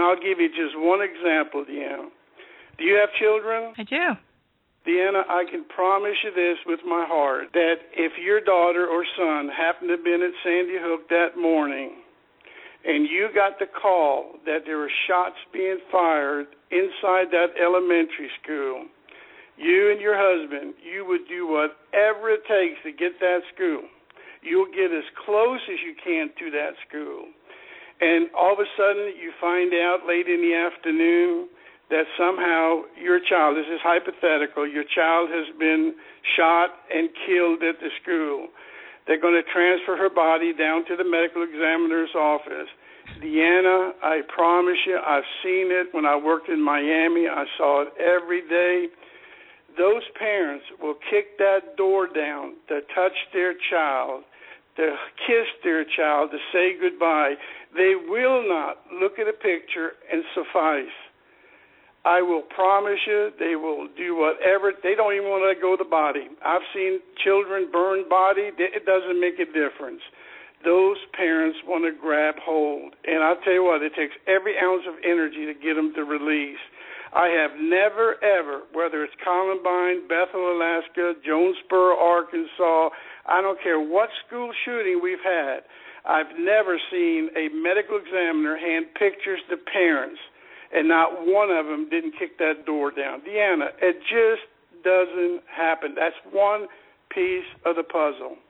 I'll give you just one example, Deanna. Do you have children? I do. Deanna, I can promise you this with my heart, that if your daughter or son happened to have been at Sandy Hook that morning and you got the call that there were shots being fired inside that elementary school, you and your husband, you would do whatever it takes to get that school. You'll get as close as you can to that school. And all of a sudden you find out late in the afternoon that somehow your child, this is hypothetical, your child has been shot and killed at the school. They're going to transfer her body down to the medical examiner's office. Deanna, I promise you, I've seen it when I worked in Miami. I saw it every day. Those parents will kick that door down to touch their child, to kiss their child, to say goodbye. They will not look at a picture and suffice. I will promise you they will do whatever. They don't even want to let go of the body. I've seen children burn body. It doesn't make a difference. Those parents want to grab hold. And I'll tell you what, it takes every ounce of energy to get them to release. I have never, ever, whether it's Columbine, Bethel, Alaska, Jonesboro, Arkansas, I don't care what school shooting we've had, I've never seen a medical examiner hand pictures to parents and not one of them didn't kick that door down. Deanna, it just doesn't happen. That's one piece of the puzzle.